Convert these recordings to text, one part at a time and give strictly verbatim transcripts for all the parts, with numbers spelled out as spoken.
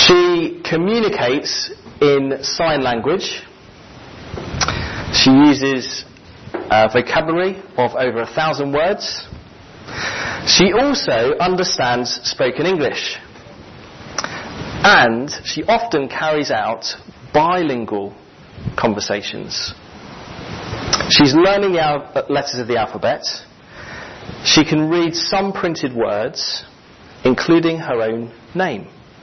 She communicates in sign language. She uses a vocabulary of over a thousand words. She also understands spoken English. And she often carries out bilingual conversations. She's learning the al- letters of the alphabet. She can read some printed words, including her own name.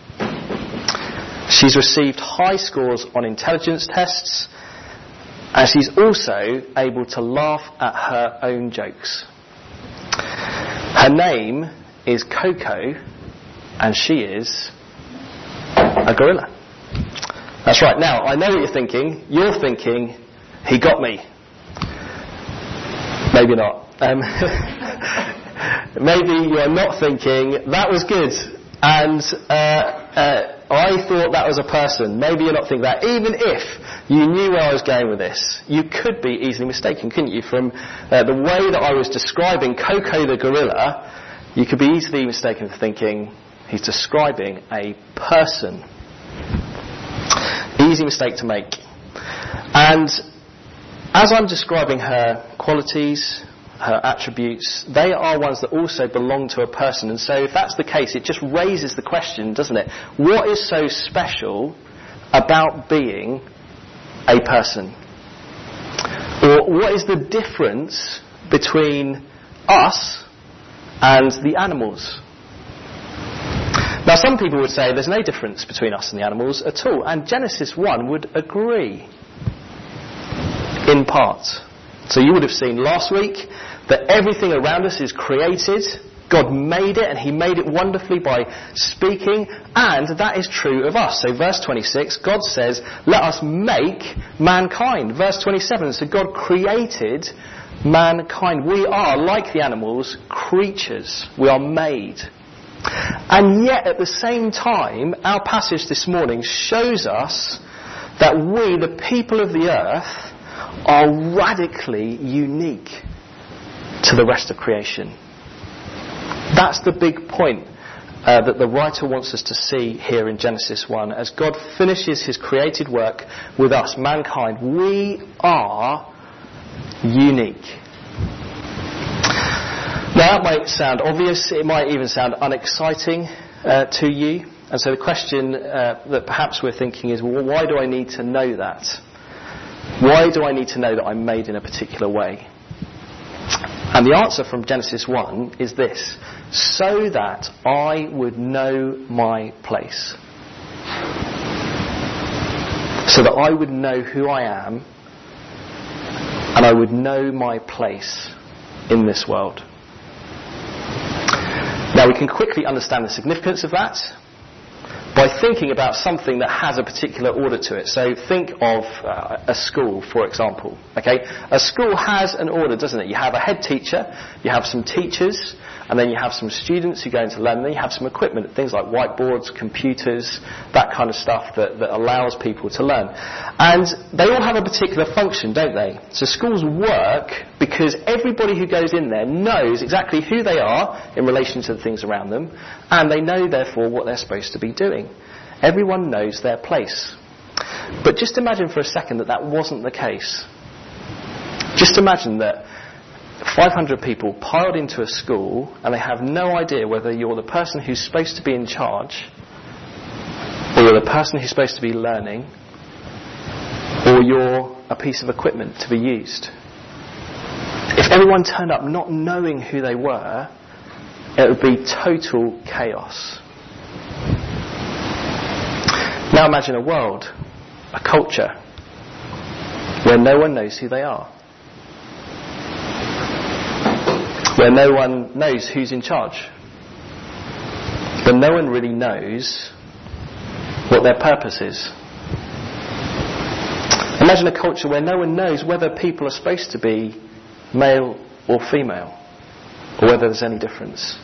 She's received high scores on intelligence tests, and she's also able to laugh at her own jokes. Her name is Coco, and she is a gorilla. That's right. Now, I know what you're thinking. You're thinking, he got me. Maybe not. Um, maybe you're not thinking, that was good. And uh, uh, I thought that was a person. Maybe you're not thinking that. Even if you knew where I was going with this, you could be easily mistaken, couldn't you? From uh, the way that I was describing Coco the gorilla, you could be easily mistaken for thinking he's describing a person. Easy mistake to make. And as I'm describing her qualities, her attributes, they are ones that also belong to a person. And so if that's the case, it just raises the question, doesn't it? What is so special about being a person? Or what is the difference between us and the animals? Now, some people would say there's no difference between us and the animals at all, and Genesis one would agree in part. So you would have seen last week that everything around us is created. God made it, and he made it wonderfully by speaking, and that is true of us. So verse twenty-six, God says, let us make mankind. Verse twenty-seven, so God created mankind. We are, like the animals, creatures. We are made. And yet at the same time, our passage this morning shows us that we, the people of the earth, are radically unique to the rest of creation. That's the big point uh, that the writer wants us to see here in Genesis one. As God finishes his created work with us, mankind, we are unique. Now that might sound obvious, it might even sound unexciting uh, to you. And so the question uh, that perhaps we're thinking is, well, why do I need to know that? Why do I need to know that I'm made in a particular way? And the answer from Genesis one is this: so that I would know my place. So that I would know who I am, and I would know my place in this world. Now we can quickly understand the significance of that by thinking about something that has a particular order to it. So think of uh, a school, for example. Okay, a school has an order, doesn't it? You have a head teacher, you have some teachers, and then you have some students who go into learn. Then you have some equipment, things like whiteboards, computers, that kind of stuff that, that allows people to learn. And they all have a particular function, don't they? So schools work because everybody who goes in there knows exactly who they are in relation to the things around them, and they know, therefore, what they're supposed to be doing. Everyone knows their place. But just imagine for a second that that wasn't the case. Just imagine that five hundred people piled into a school and they have no idea whether you're the person who's supposed to be in charge, or you're the person who's supposed to be learning, or you're a piece of equipment to be used. If everyone turned up not knowing who they were, it would be total chaos. Now imagine a world, a culture, where no one knows who they are. Where no one knows who's in charge. But no one really knows what their purpose is. Imagine a culture where no one knows whether people are supposed to be male or female, or whether there's any difference,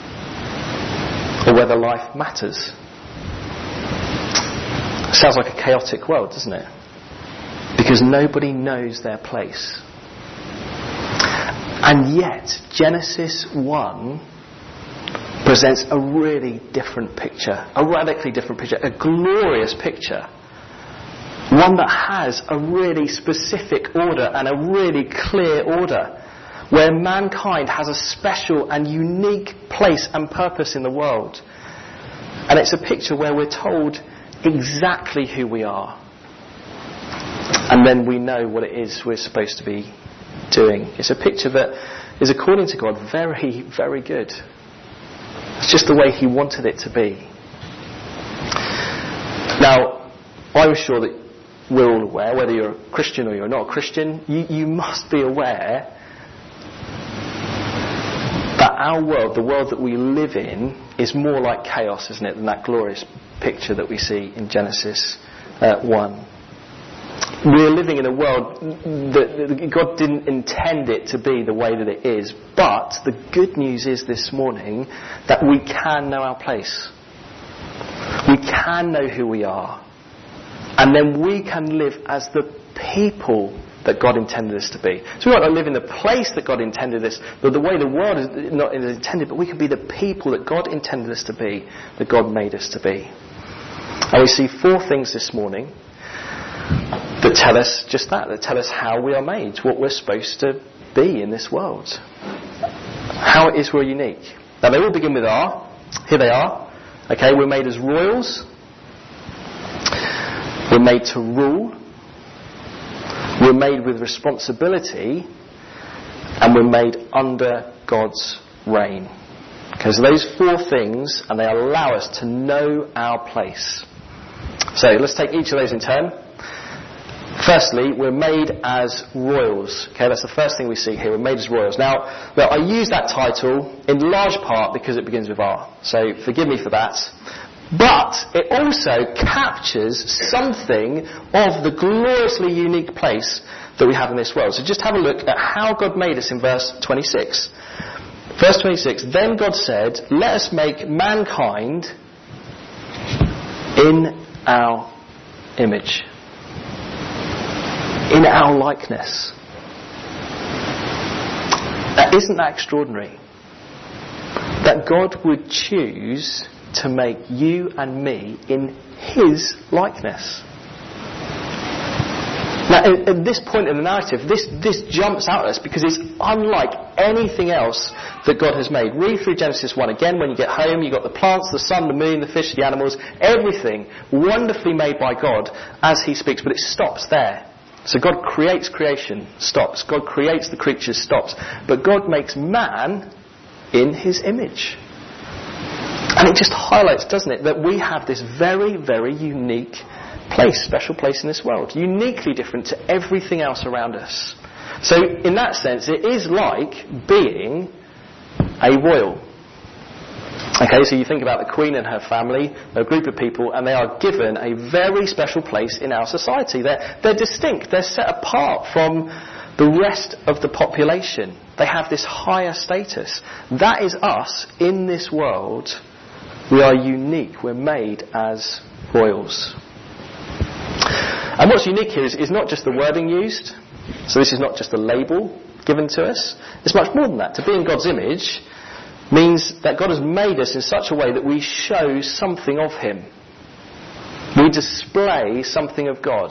or whether life matters. Sounds like a chaotic world, doesn't it? Because nobody knows their place. And yet, Genesis one presents a really different picture, a radically different picture, a glorious picture. One that has a really specific order and a really clear order, where mankind has a special and unique place and purpose in the world. And it's a picture where we're told exactly who we are. And then we know what it is we're supposed to be doing. It's a picture that is, according to God, very, very good. It's just the way He wanted it to be. Now, I'm sure that we're all aware, whether you're a Christian or you're not a Christian, you, you must be aware that our world, the world that we live in, is more like chaos, isn't it, than that glorious picture that we see in Genesis uh, one. We're living in a world that, that God didn't intend it to be the way that it is, but the good news is this morning that we can know our place. We can know who we are. And then we can live as the people that God intended us to be. So we might not live in the place that God intended us, but the way the world is not intended, but we can be the people that God intended us to be, that God made us to be. And we see four things this morning that tell us just that, that tell us how we are made, what we're supposed to be in this world. How it is we're unique. Now they all begin with R. Here they are. Okay, we're made as royals. We're made to rule. We're made with responsibility, and we're made under God's reign. Because those four things, and they allow us to know our place. So let's take each of those in turn. Firstly, we're made as royals. Okay, that's the first thing we see here. We're made as royals. Now, well, I use that title in large part because it begins with R. So forgive me for that. But it also captures something of the gloriously unique place that we have in this world. So just have a look at how God made us in verse twenty-six. Verse twenty-six, then God said, let us make mankind in our image, in our likeness. Now, isn't that extraordinary? That God would choose to make you and me in His likeness. Now, at, at this point in the narrative, this, this jumps out at us because it's unlike anything else that God has made. Read through Genesis one again. When you get home, you've got the plants, the sun, the moon, the fish, the animals, everything wonderfully made by God as He speaks, but it stops there. So God creates creation, stops. God creates the creatures, stops. But God makes man in His image. And it just highlights, doesn't it, that we have this very, very unique place, special place in this world. Uniquely different to everything else around us. So in that sense, it is like being a royal. Okay, so you think about the Queen and her family, a group of people, and they are given a very special place in our society. They're, they're distinct. They're set apart from the rest of the population. They have this higher status. That is us in this world. We are unique. We're made as royals. And what's unique here is, is not just the wording used. So this is not just a label given to us. It's much more than that. To be in God's image means that God has made us in such a way that we show something of Him. We display something of God.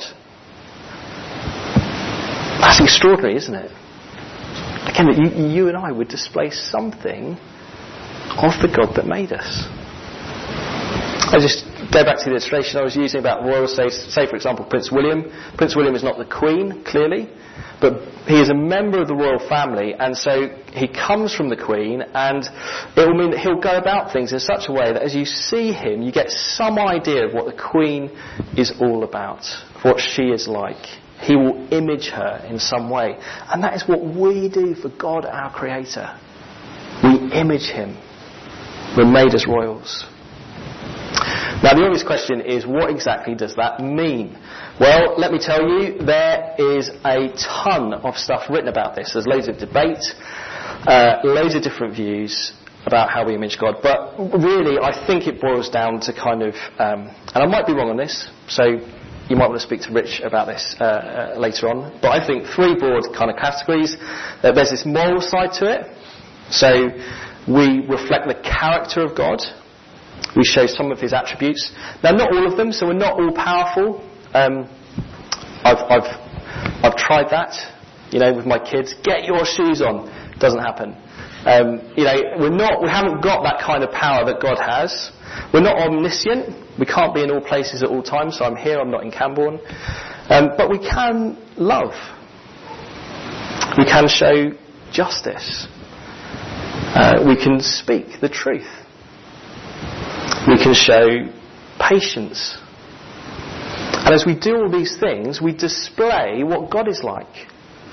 That's extraordinary, isn't it? Again, that you, you and I would display something of the God that made us. I just go back to the illustration I was using about royals. Say, say, for example, Prince William. Prince William is not the Queen, clearly, but he is a member of the royal family, and so he comes from the Queen, and it will mean that he'll go about things in such a way that as you see him, you get some idea of what the Queen is all about, what she is like. He will image her in some way. And that is what we do for God, our Creator. We image Him. We're made as royals. Now the obvious question is, what exactly does that mean? Well, let me tell you, there is a ton of stuff written about this. There's loads of debate, uh, loads of different views about how we image God. But really, I think it boils down to kind of, um, and I might be wrong on this, so you might want to speak to Rich about this uh, uh, later on. But I think three broad kind of categories. Uh, there's this moral side to it. So We reflect the character of God. We show some of his attributes. Now, not all of them, so we're not all powerful. Um, I've, I've, I've tried that, you know, with my kids. Get your shoes on. Doesn't happen. Um, you know, we're not, we haven't got that kind of power that God has. We're not omniscient. We can't be in all places at all times. So I'm here, I'm not in Camborne. Um, but we can love. We can show justice. Uh, we can speak the truth. We can show patience. And as we do all these things, we display what God is like.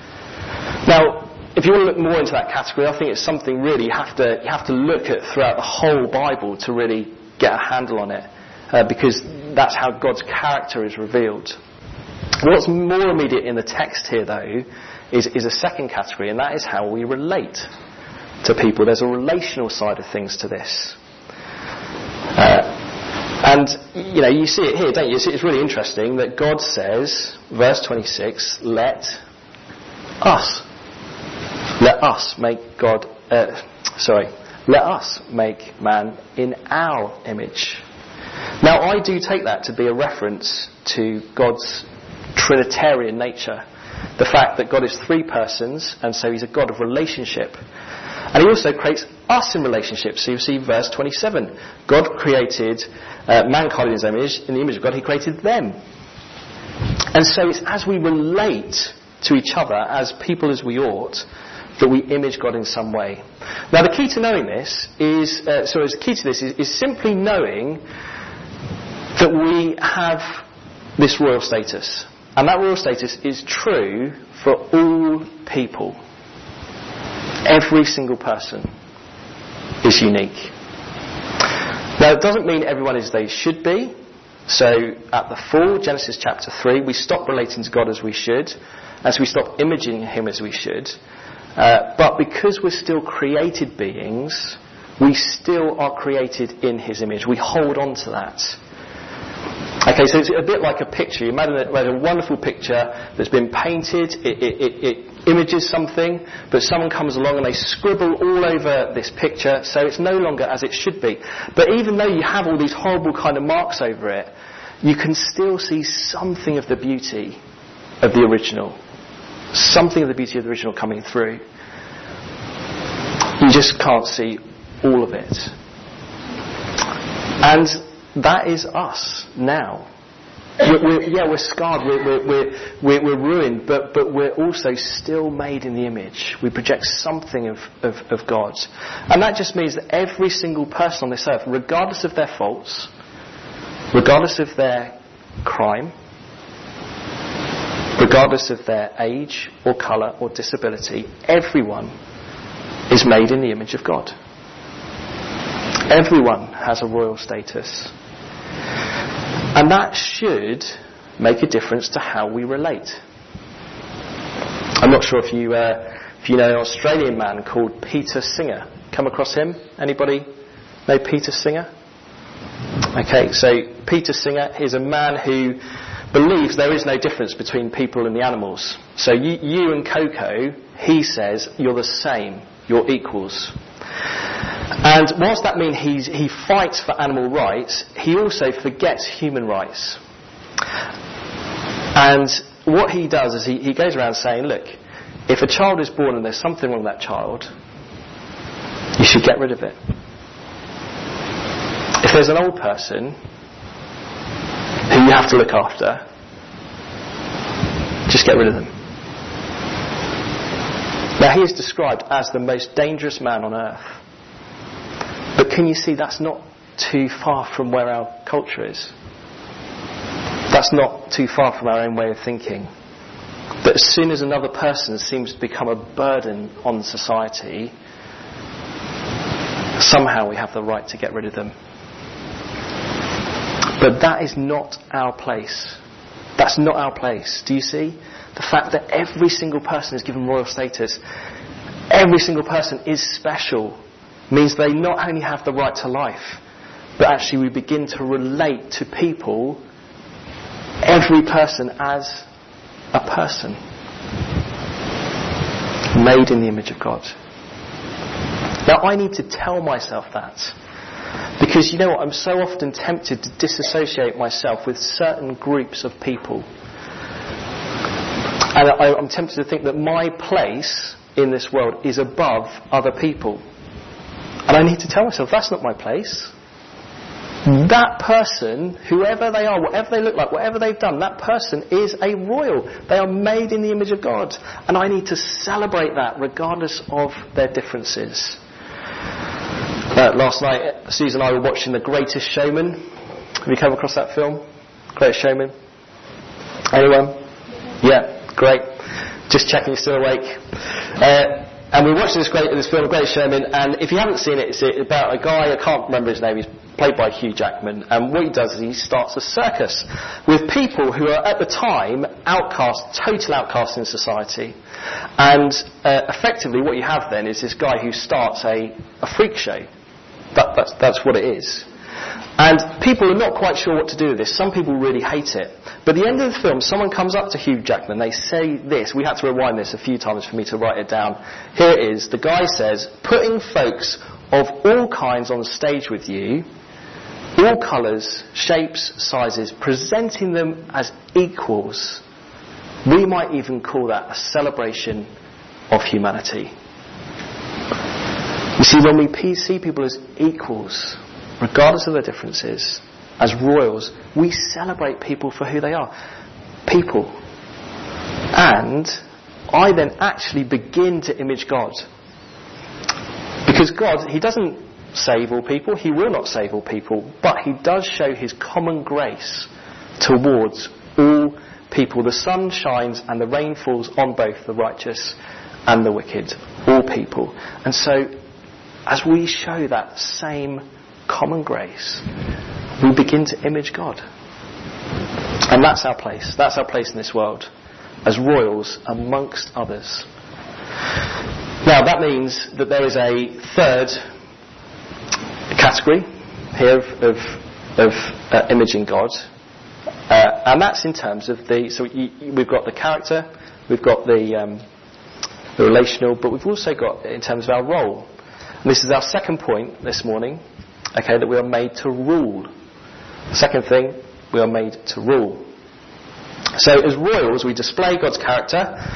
Now, if you want to look more into that category, I think it's something really you have to you have to look at throughout the whole Bible to really get a handle on it, uh, because that's how God's character is revealed. What's more immediate in the text here, though, is, is a second category, and that is how we relate to people. There's a relational side of things to this. Uh, and, you know, you see it here, don't you? You see it's really interesting that God says, verse twenty-six, let us, let us make God, uh, sorry, let us make man in our image. Now, I do take that to be a reference to God's Trinitarian nature. The fact that God is three persons, and so he's a God of relationship. And he also creates us in relationships. So you see verse twenty-seven. God created uh, mankind in his image. In the image of God, he created them. And so it's as we relate to each other, as people as we ought, that we image God in some way. Now the key to knowing this is, uh, so the key to this is, is simply knowing that we have this royal status. And that royal status is true for all people. Every single person is unique. Now, it doesn't mean everyone is as they should be. So, at the fall, Genesis chapter three, we stop relating to God as we should, as we stop imaging him as we should. Uh, but because we're still created beings, we still are created in his image. We hold on to that. Okay, so it's a bit like a picture. You imagine a, a wonderful picture that's been painted, it, it, it, it images something, but someone comes along and they scribble all over this picture, so it's no longer as it should be. But even though you have all these horrible kind of marks over it, you can still see something of the beauty of the original. Something of the beauty of the original coming through. You just can't see all of it. And that is us now. We're, we're, yeah, we're scarred, we're, we're, we're, we're, we're ruined, but, but we're also still made in the image. We project something of, of, of God. And that just means that every single person on this earth, regardless of their faults, regardless of their crime, regardless of their age or colour or disability, everyone is made in the image of God. Everyone has a royal status. And that should make a difference to how we relate. I'm not sure if you uh, if you know an Australian man called Peter Singer. Come across him? Anybody know Peter Singer? Okay, so Peter Singer is a man who believes there is no difference between people and the animals. So you, you and Coco, he says, you're the same. You're equals. And whilst that means he's, he fights for animal rights, he also forgets human rights. And what he does is he, he goes around saying, look, if a child is born and there's something wrong with that child, you should get rid of it. If there's an old person who you have to look after, just get rid of them. Now he is described as the most dangerous man on earth. But can you see that's not too far from where our culture is? That's not too far from our own way of thinking. That as soon as another person seems to become a burden on society, somehow we have the right to get rid of them. But that is not our place. That's not our place. Do you see? The fact that every single person is given royal status, every single person is special, means they not only have the right to life, but actually we begin to relate to people, every person as a person, made in the image of God. Now, I need to tell myself that. Because, you know what, I'm so often tempted to disassociate myself with certain groups of people. And I, I'm tempted to think that my place in this world is above other people. And I need to tell myself, that's not my place. That person, whoever they are, whatever they look like, whatever they've done, that person is a royal. They are made in the image of God. And I need to celebrate that regardless of their differences. Uh, last night, Susan and I were watching The Greatest Showman. Have you come across that film? Greatest Showman? Anyone? Yeah, great. Just checking you're still awake. Uh, and we were watching this, great, this film, The Greatest Showman, and if you haven't seen it, it's about a guy, I can't remember his name, he's played by Hugh Jackman, and what he does is he starts a circus with people who are at the time outcast, total outcasts in society. And uh, effectively what you have then is this guy who starts a, a freak show. That, that's, that's what it is. And people are not quite sure what to do with this. Some people really hate it. But at the end of the film, someone comes up to Hugh Jackman. They say this. We had to rewind this a few times for me to write it down. Here it is. The guy says, putting folks of all kinds on stage with you, all colours, shapes, sizes, presenting them as equals. We might even call that a celebration of humanity. You see, when we see people as equals, regardless of their differences, as royals, we celebrate people for who they are. People. And I then actually begin to image God. Because God, He doesn't save all people, He will not save all people, but He does show His common grace towards all people. The sun shines and the rain falls on both the righteous and the wicked. All people. And so, as we show that same common grace, we begin to image God. And that's our place. That's our place in this world, as royals amongst others. Now, that means that there is a third category here of, of, of uh, imaging God. Uh, and that's in terms of the... So you, we've got the character, we've got the, um, the relational, but we've also got in terms of our role. And this is our second point this morning, okay, that we are made to rule. Second thing, we are made to rule. So as royals, we display God's character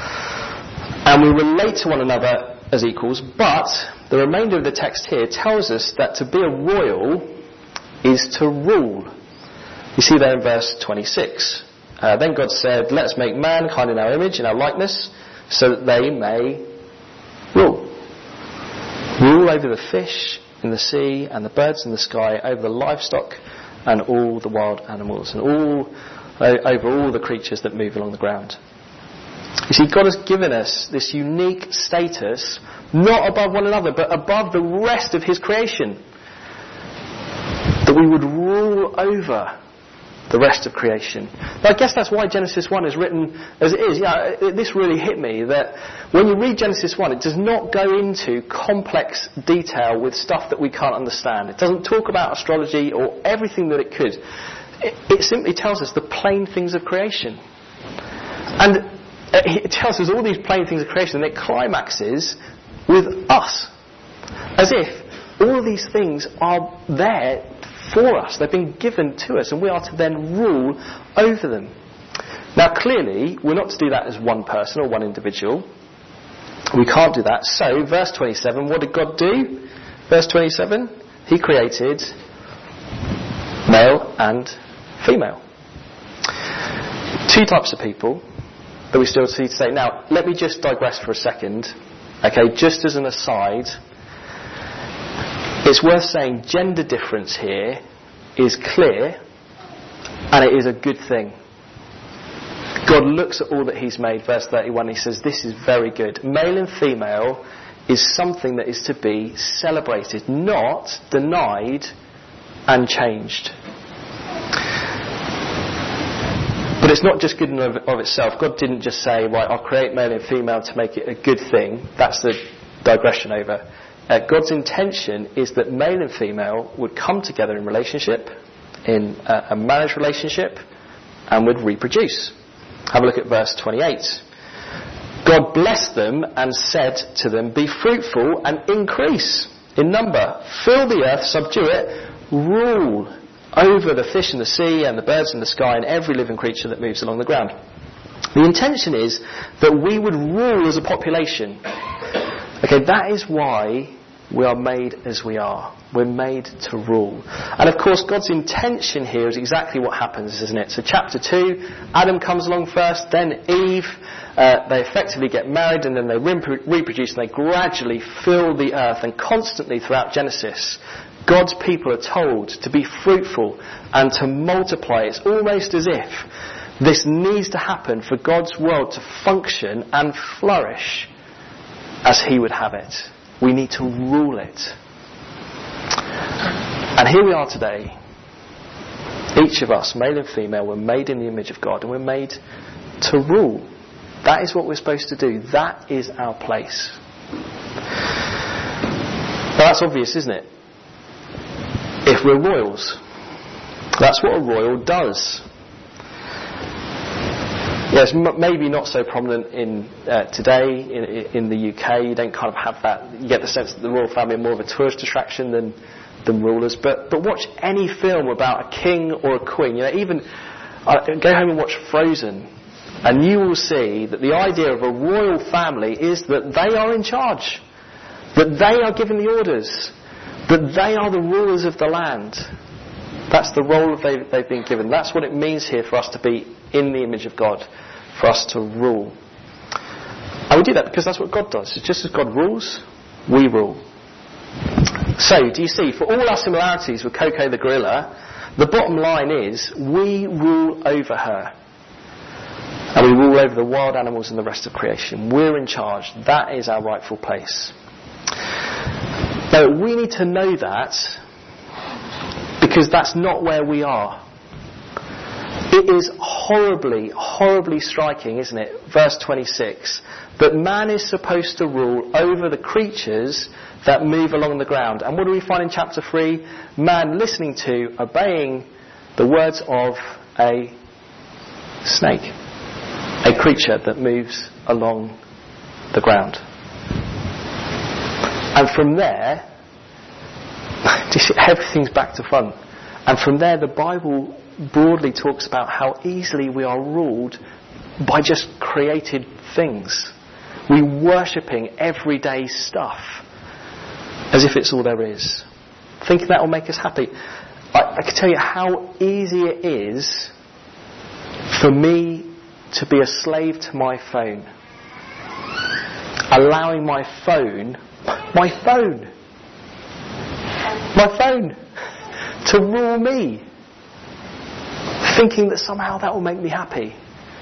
and we relate to one another as equals, but the remainder of the text here tells us that to be a royal is to rule. You see there in verse twenty-six. Uh, then God said, let us make mankind in our image, in our likeness, so that they may rule. Rule over the fish in the sea and the birds in the sky, over the livestock and all the wild animals, and all over all the creatures that move along the ground. You see, God has given us this unique status, not above one another, but above the rest of His creation. That we would rule over the rest of creation. But I guess that's why Genesis one is written as it is. Yeah, it, this really hit me, that when you read Genesis one, it does not go into complex detail with stuff that we can't understand. It doesn't talk about astrology or everything that it could. It, it simply tells us the plain things of creation. And it tells us all these plain things of creation, and it climaxes with us. As if all of these things are there for us. They've been given to us, and we are to then rule over them. Now, clearly, we're not to do that as one person or one individual. We can't do that. So, verse twenty-seven, what did God do? Verse twenty-seven, He created male and female. Two types of people that we still see today. Now, let me just digress for a second. Okay, just as an aside, it's worth saying gender difference here is clear, and it is a good thing. God looks at all that He's made, verse thirty-one, He says, this is very good. Male and female is something that is to be celebrated, not denied and changed. But it's not just good in of, of itself. God didn't just say, right, I'll create male and female to make it a good thing. That's the digression over. Uh, God's intention is that male and female would come together in relationship, in a, a marriage relationship, and would reproduce. Have a look at verse twenty-eight. God blessed them and said to them, be fruitful and increase. in number. Fill the earth, subdue it, rule over the fish in the sea and the birds in the sky and every living creature that moves along the ground. The intention is that we would rule as a population. Okay, that is why we are made as we are. We're made to rule. And of course, God's intention here is exactly what happens, isn't it? So chapter two, Adam comes along first, then Eve. Uh, they effectively get married, and then they re- reproduce, and they gradually fill the earth. And constantly throughout Genesis, God's people are told to be fruitful and to multiply. It's almost as if this needs to happen for God's world to function and flourish as He would have it. We need to rule it. And here we are today. Each of us, male and female, we're made in the image of God, and we're made to rule. That is what we're supposed to do. That is our place. Well, that's obvious, isn't it? If we're royals, that's what a royal does. Yes, m- maybe not so prominent in uh, today in, in the U K. You don't kind of have that. You get the sense that the royal family are more of a tourist attraction than than rulers. But but watch any film about a king or a queen. You know, even uh, go home and watch Frozen, and you will see that the idea of a royal family is that they are in charge, that they are given the orders, that they are the rulers of the land. That's the role they, they've been given. That's what it means here for us to be in the image of God, for us to rule. And we do that because that's what God does. It's just as God rules, we rule. So, do you see, for all our similarities with Coco the gorilla, the bottom line is we rule over her. And we rule over the wild animals and the rest of creation. We're in charge. That is our rightful place. Now, we need to know that because that's not where we are. It is horribly, horribly striking, isn't it? Verse twenty-six. That man is supposed to rule over the creatures that move along the ground. And what do we find in chapter three? Man listening to, obeying the words of a snake. A creature that moves along the ground. And from there, everything's back to front. And from there, the Bible broadly talks about how easily we are ruled by just created things. We worshipping everyday stuff as if it's all there is. Thinking that will make us happy. I, I can tell you how easy it is for me to be a slave to my phone. Allowing my phone, my phone, my phone to rule me. Thinking that somehow that will make me happy.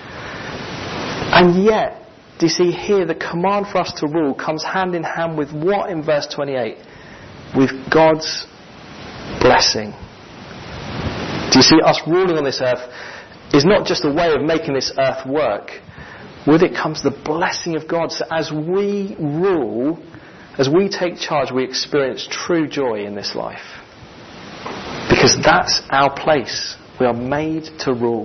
And yet, do you see here, the command for us to rule comes hand in hand with what in verse twenty-eight? With God's blessing. Do you see, us ruling on this earth is not just a way of making this earth work. With it comes the blessing of God. So as we rule, as we take charge, we experience true joy in this life. Because that's our place. We are made to rule.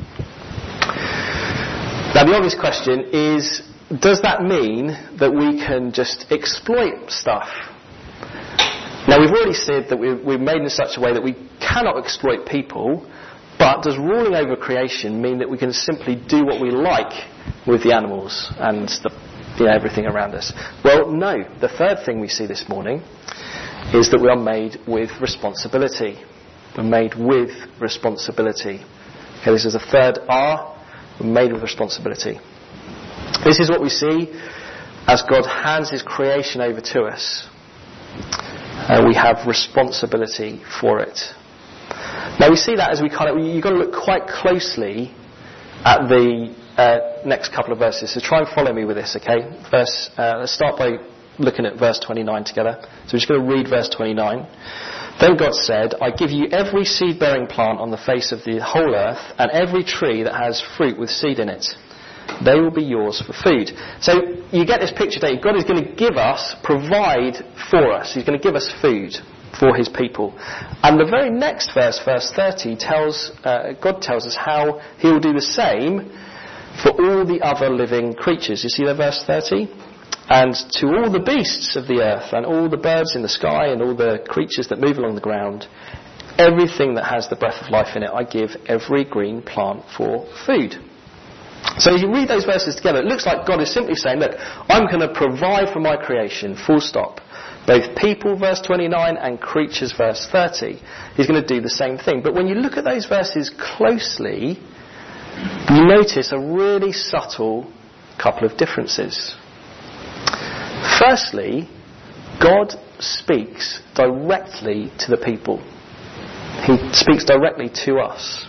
Now the obvious question is, does that mean that we can just exploit stuff? Now we've already said that we're, we're made in such a way that we cannot exploit people, but does ruling over creation mean that we can simply do what we like with the animals and the, you know, everything around us? Well, no. The third thing we see this morning is that we are made with responsibility. We're made with responsibility. Okay, this is the third R. We're made with responsibility. This is what we see as God hands His creation over to us. Uh, we have responsibility for it. Now we see that as we kind of, you've got to look quite closely at the uh, next couple of verses. So try and follow me with this, okay? Verse. Uh, let's start by looking at verse twenty-nine together. So we're just going to read verse twenty-nine. Then God said, I give you every seed-bearing plant on the face of the whole earth, and every tree that has fruit with seed in it. They will be yours for food. So you get this picture, don't you? God is going to give us, provide for us. He's going to give us food for His people. And the very next verse, verse thirty, tells uh, God tells us how He will do the same for all the other living creatures. You see that verse thirty? And to all the beasts of the earth and all the birds in the sky and all the creatures that move along the ground, everything that has the breath of life in it, I give every green plant for food. So as you read those verses together, it looks like God is simply saying, look, I'm going to provide for my creation, full stop. Both people, verse twenty-nine, and creatures, verse thirty. He's going to do the same thing. But when you look at those verses closely, you notice a really subtle couple of differences. Firstly, God speaks directly to the people. He speaks directly to us.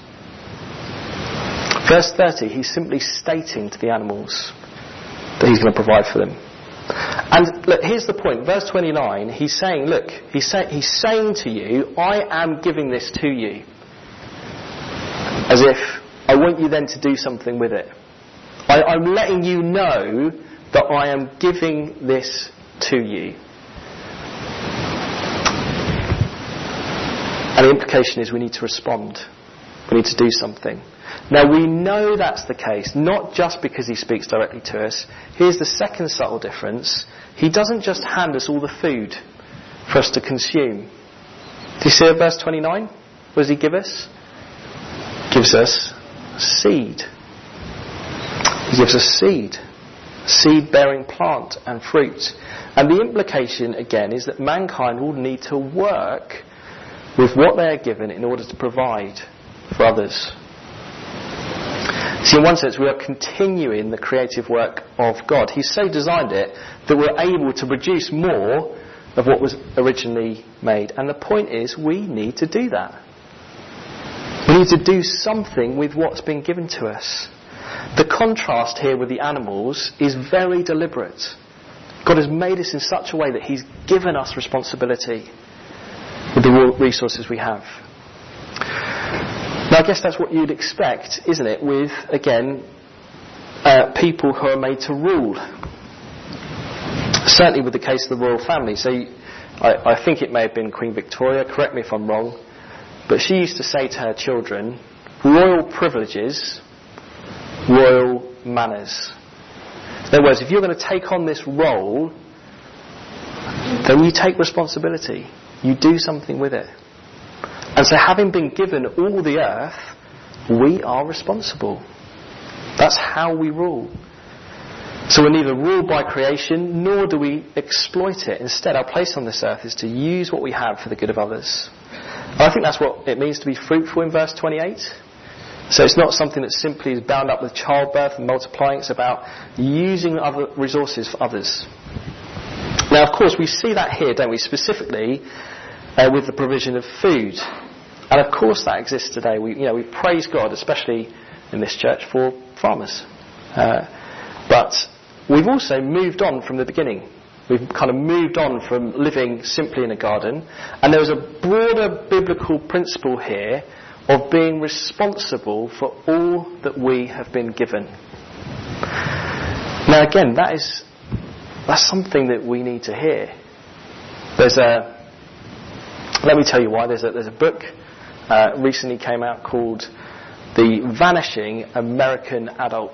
Verse thirty, he's simply stating to the animals that he's going to provide for them. And look, here's the point. Verse twenty-nine, he's saying, look, he's, say, he's saying to you, I am giving this to you. As if, I want you then to do something with it. I, I'm letting you know that I am giving this to you. And the implication is we need to respond. We need to do something. Now we know that's the case, not just because he speaks directly to us. Here's the second subtle difference. He doesn't just hand us all the food for us to consume. Do you see it, verse twenty-nine? What does he give us? He gives us seed. He gives us seed. Seed-bearing plant and fruit. And the implication, again, is that mankind will need to work with what they are given in order to provide for others. See, in one sense, we are continuing the creative work of God. He's so designed it that we're able to produce more of what was originally made. And the point is, we need to do that. We need to do something with what's been given to us. The contrast here with the animals is very deliberate. God has made us in such a way that he's given us responsibility with the resources we have. Now I guess that's what you'd expect, isn't it, with, again, uh, people who are made to rule. Certainly with the case of the royal family. So you, I, I think it may have been Queen Victoria, correct me if I'm wrong, but she used to say to her children, royal privileges, royal manners. In other words, if you're going to take on this role, then you take responsibility. You do something with it. And so having been given all the earth, we are responsible. That's how we rule. So we're neither ruled by creation, nor do we exploit it. Instead, our place on this earth is to use what we have for the good of others. And I think that's what it means to be fruitful in verse twenty-eight. So it's not something that simply is bound up with childbirth and multiplying. It's about using other resources for others. Now, of course, we see that here, don't we, specifically uh, with the provision of food. And of course that exists today. We, you know, we praise God, especially in this church, for farmers. Uh, but we've also moved on from the beginning. We've kind of moved on from living simply in a garden. And there's a broader biblical principle here of being responsible for all that we have been given. Now again, that is that's something that we need to hear. There's a let me tell you why. There's a there's a book uh, recently came out called The Vanishing American Adult.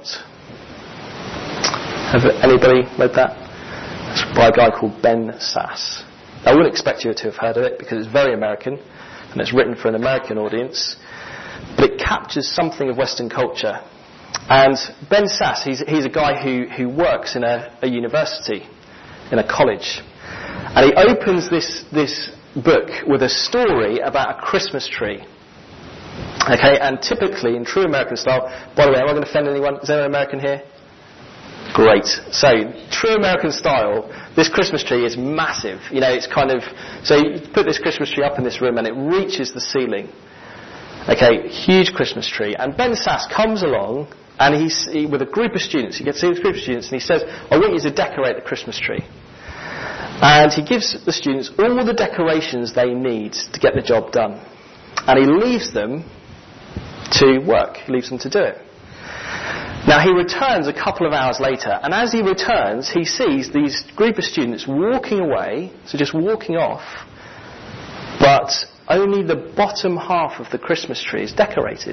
Have anybody read that? It's by a guy called Ben Sass. I wouldn't expect you to have heard of it because it's very American and it's written for an American audience, but it captures something of Western culture. And Ben Sass, he's, he's a guy who, who works in a, a university, in a college, and he opens this, this book with a story about a Christmas tree. Okay, and typically in true American style, by the way, am I going to offend anyone? Is anyone American here? Great. So, true American style, this Christmas tree is massive. You know, it's kind of, so you put this Christmas tree up in this room and it reaches the ceiling. Okay, huge Christmas tree. And Ben Sass comes along and he's he, with a group of students, he gets a group of students and he says, I want you to decorate the Christmas tree. And he gives the students all the decorations they need to get the job done. And he leaves them to work. He leaves them to do it. Now he returns a couple of hours later, and as he returns, he sees these group of students walking away, so just walking off, but only the bottom half of the Christmas tree is decorated.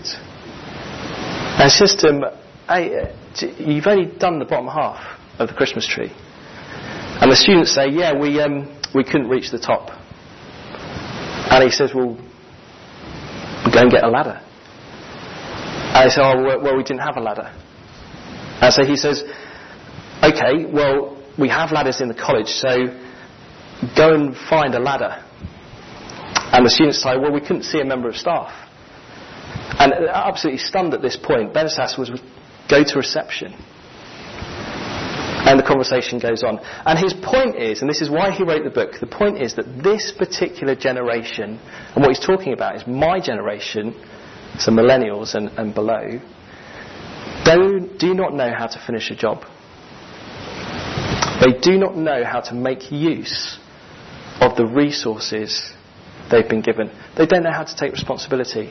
And he says to him, hey, you've only done the bottom half of the Christmas tree. And the students say, yeah, we um, we couldn't reach the top. And he says, well, go and get a ladder. And they say, oh, well, we didn't have a ladder. And so he says, okay, well, we have ladders in the college, so go and find a ladder. And the students say, well, we couldn't see a member of staff. And absolutely stunned at this point, Ben Sass was, go to reception. And the conversation goes on. And his point is, and this is why he wrote the book, the point is that this particular generation, and what he's talking about is my generation, so millennials and, and below, do, do not know how to finish a job. They do not know how to make use of the resources they've been given. They don't know how to take responsibility.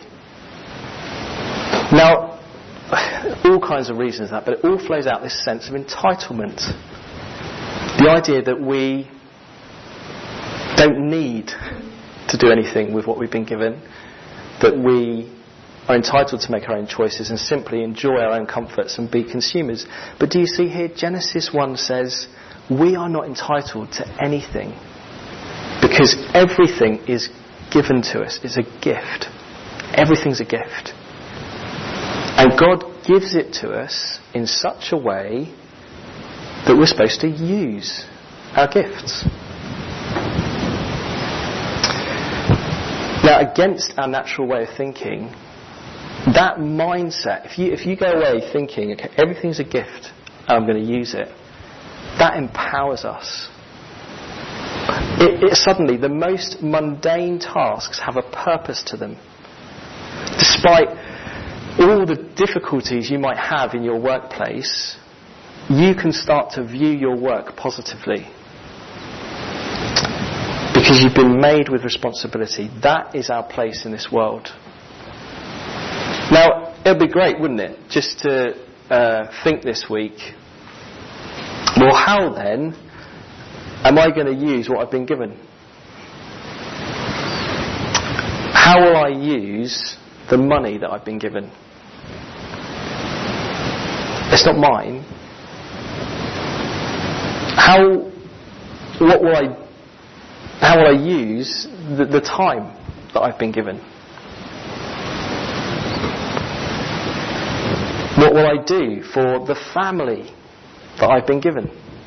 Now, all kinds of reasons that, but it all flows out this sense of entitlement. The idea that we don't need to do anything with what we've been given, that we are entitled to make our own choices and simply enjoy our own comforts and be consumers. But do you see here, Genesis one says, we are not entitled to anything because everything is given to us. It's a gift. Everything's a gift. And God gives it to us in such a way that we're supposed to use our gifts. Now, against our natural way of thinking, that mindset, if you if you go away thinking, okay, everything's a gift and I'm going to use it, that empowers us. It, it suddenly, the most mundane tasks have a purpose to them. Despite all the difficulties you might have in your workplace, you can start to view your work positively. Because you've been made with responsibility. That is our place in this world. Now, it'd be great, wouldn't it, just to uh, think this week, well, how then am I going to use what I've been given? How will I use the money that I've been given? It's not mine. How, what will I, how will I use the, the time that I've been given? What will I do for the family that I've been given?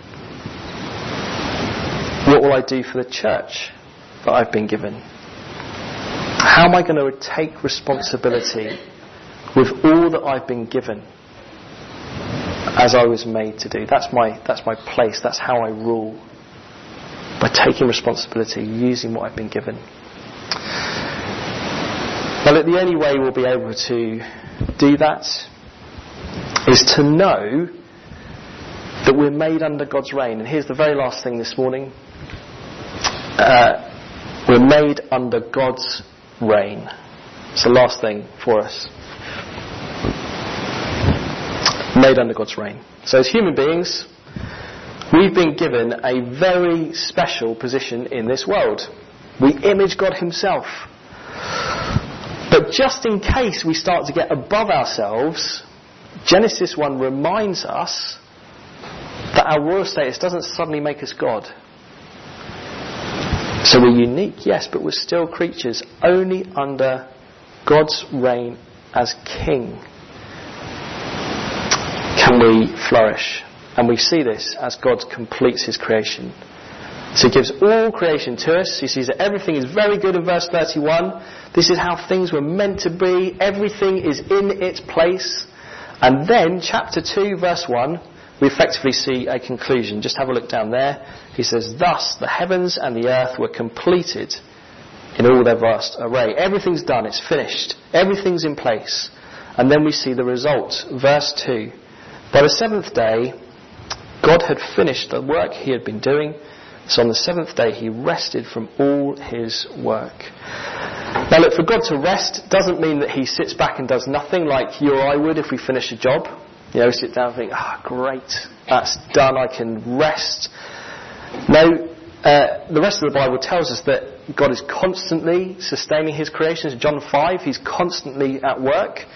What will I do for the church that I've been given? How am I going to take responsibility with all that I've been given as I was made to do? That's my, that's my place. That's how I rule. By taking responsibility, using what I've been given. Well, look, the only way we'll be able to do that is to know that we're made under God's reign. And here's the very last thing this morning. Uh, we're made under God's reign. It's the last thing for us. Made under God's reign. So as human beings, we've been given a very special position in this world. We image God himself. But just in case we start to get above ourselves, Genesis one reminds us that our royal status doesn't suddenly make us God. So we're unique, yes, but we're still creatures only under God's reign as King. Can we flourish? And we see this as God completes his creation. So he gives all creation to us. He sees that everything is very good in verse thirty-one. This is how things were meant to be. Everything is in its place. And then, chapter two, verse one, we effectively see a conclusion. Just have a look down there. He says, thus the heavens and the earth were completed in all their vast array. Everything's done. It's finished. Everything's in place. And then we see the result. Verse two. By the seventh day, God had finished the work he had been doing. So on the seventh day, he rested from all his work. Now look, for God to rest doesn't mean that he sits back and does nothing like you or I would if we finish a job. You know, sit down and think, ah, oh, great, that's done, I can rest. No, uh, the rest of the Bible tells us that God is constantly sustaining his creations. John five, he's constantly at work.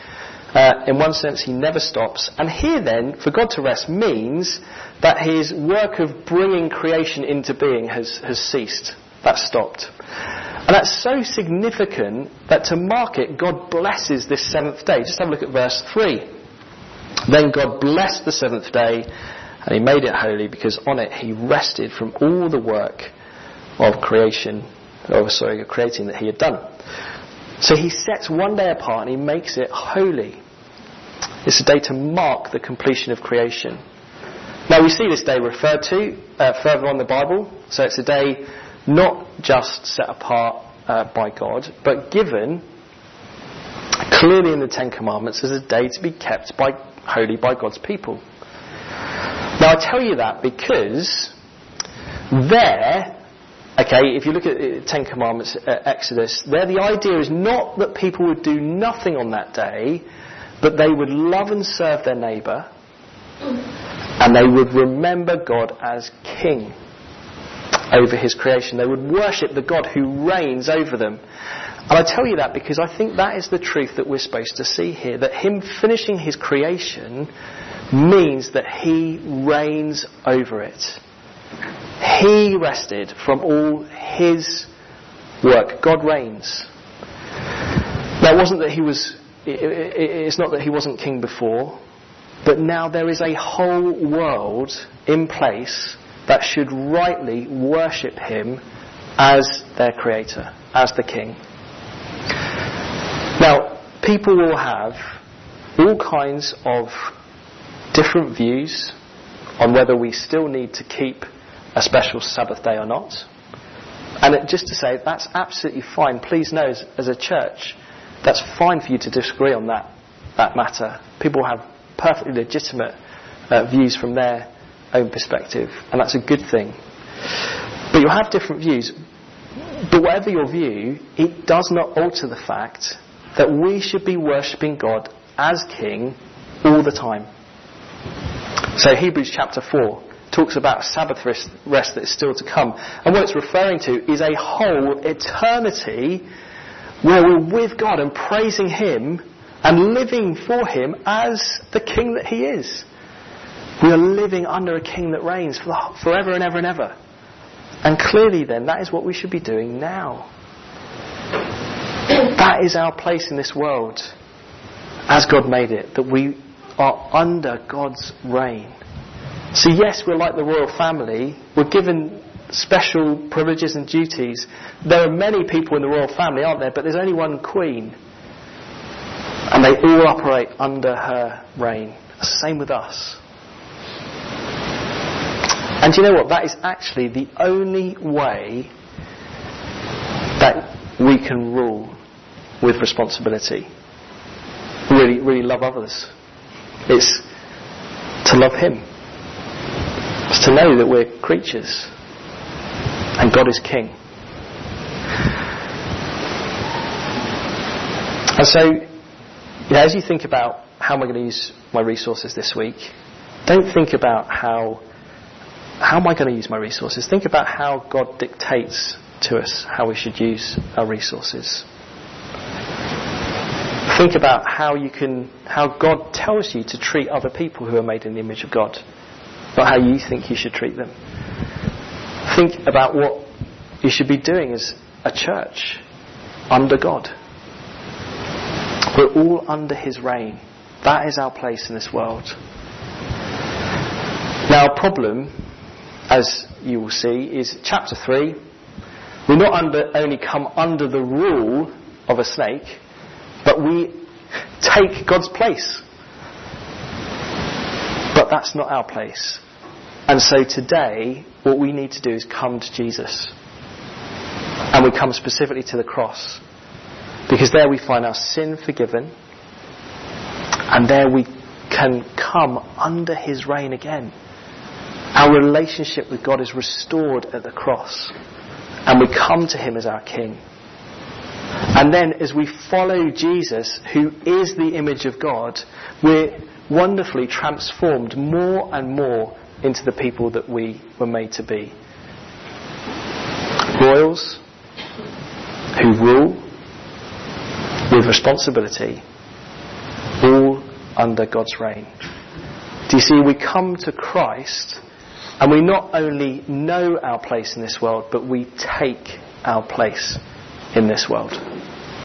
Uh, in one sense, he never stops. And here then, for God to rest means that his work of bringing creation into being has, has ceased. That's stopped. And that's so significant that to mark it, God blesses this seventh day. Just have a look at verse three. Then God blessed the seventh day, and he made it holy, because on it he rested from all the work of creation, or sorry, of creating that he had done. So he sets one day apart and he makes it holy. It's a day to mark the completion of creation. Now we see this day referred to uh, further on in the Bible. So it's a day not just set apart uh, by God, but given clearly in the Ten Commandments as a day to be kept by holy by God's people. Now I tell you that because there, okay, if you look at the Ten Commandments, uh, Exodus, there the idea is not that people would do nothing on that day, but they would love and serve their neighbour, and they would remember God as King over his creation. They would worship the God who reigns over them. And I tell you that because I think that is the truth that we're supposed to see here, that him finishing his creation means that he reigns over it. He rested from all his work. God reigns. Now it wasn't that he was, it's not that he wasn't king before, but now there is a whole world in place that should rightly worship him as their creator, as the king. Now, people will have all kinds of different views on whether we still need to keep a special Sabbath day or not. And it, just to say, that's absolutely fine. Please know, as, as a church, that's fine for you to disagree on that, that matter. People have perfectly legitimate uh, views from their own perspective, and that's a good thing. But you'll have different views. But whatever your view, it does not alter the fact that we should be worshipping God as King all the time. So Hebrews chapter four talks about a Sabbath rest, rest that is still to come. And what it's referring to is a whole eternity where we're with God and praising him and living for him as the King that he is. We are living under a King that reigns for the, forever and ever and ever. And clearly then, that is what we should be doing now. That is our place in this world, as God made it, that we are under God's reign. So yes, we're like the royal family. We're given special privileges and duties. There are many people in the royal family, aren't there? But there's only one queen. And they all operate under her reign. Same with us. And do you know what? That is actually the only way that we can rule with responsibility. Really, really love others. It's to love him. It's to know that we're creatures and God is King. And so, you know, as you think about how am I going to use my resources this week, don't think about how how am I going to use my resources. Think about how God dictates to us how we should use our resources. Think about how you can, how God tells you to treat other people who are made in the image of God, not how you think you should treat them. Think about what you should be doing as a church under God. We're all under his reign. That is our place in this world. Now, our problem, as you will see, is chapter three. We not under, only come under the rule of a snake, but we take God's place. But that's not our place. And so today, what we need to do is come to Jesus. And we come specifically to the cross. Because there we find our sin forgiven. And there we can come under his reign again. Our relationship with God is restored at the cross. And we come to him as our King. And then as we follow Jesus, who is the image of God, we're wonderfully transformed more and more into the people that we were made to be. Royals who rule with responsibility, all under God's reign. Do you see, we come to Christ and we not only know our place in this world, but we take our place in this world.